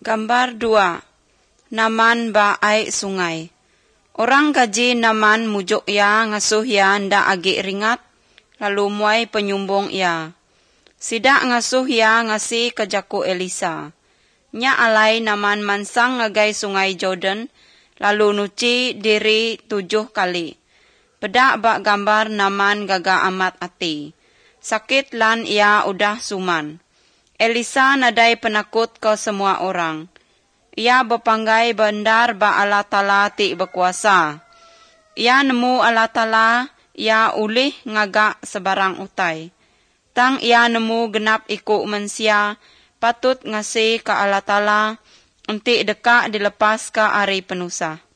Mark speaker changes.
Speaker 1: Gambar 2. Naman ba ay sungai. Orang gaji naman mujok ya ngasuh ya nda agi ringat, lalu muay penyumbong ya. Sida ngasuh ya ngasi kajaku Elisa. Nya alai naman mansang ngagay sungai Jordan, lalu nuci diri 7 kali. Peda ba gambar naman gaga amat ati. Sakit lan ia udah suman. Elisa nadai penakut ke semua orang. Ia berpanggai bandar ba Allah Ta'ala ti berkuasa. Ia nemu Allah Ta'ala, ia ulih ngagak sebarang utai. Tang ia nemu genap ikut manusia, patut ngasih ke Allah Ta'ala, enti deka dilepas ke ari penusa.